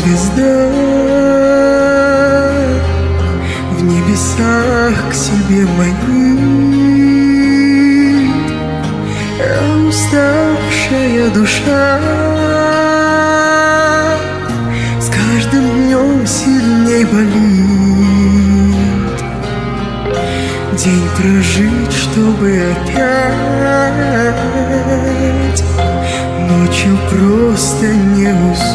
звезда в небесах к себе манит, а уставшая душа с каждым днем сильней болит. День прожить, чтобы опять ночью просто не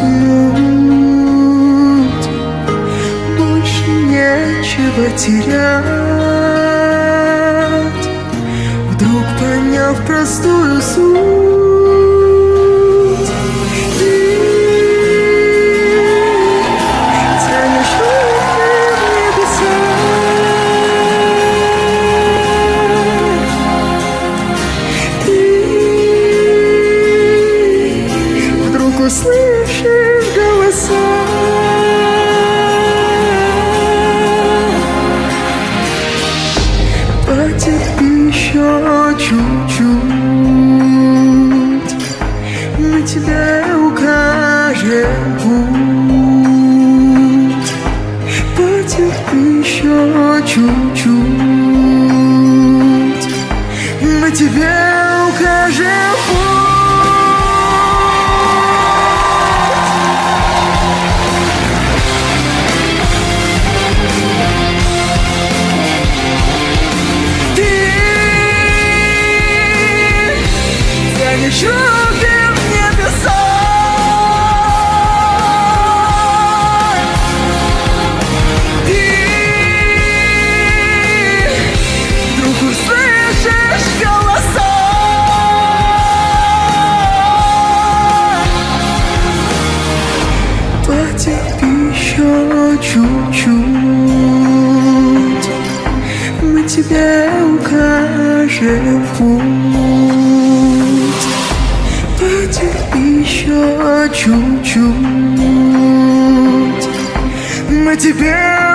уснуть. Больше нечего терять, вдруг поняв простую суть. Ты тянешь руки в небеса, услышишь голоса. Потерпи еще чуть-чуть, мы тебе укажем путь. Потерпи еще чуть-чуть, мы тебе укажем путь. Тянешь руки в небеса, ты вдруг услышишь голоса. Потерпи еще чуть-чуть, мы тебе укажем путь. Потерпи еще чуть-чуть, мы тебе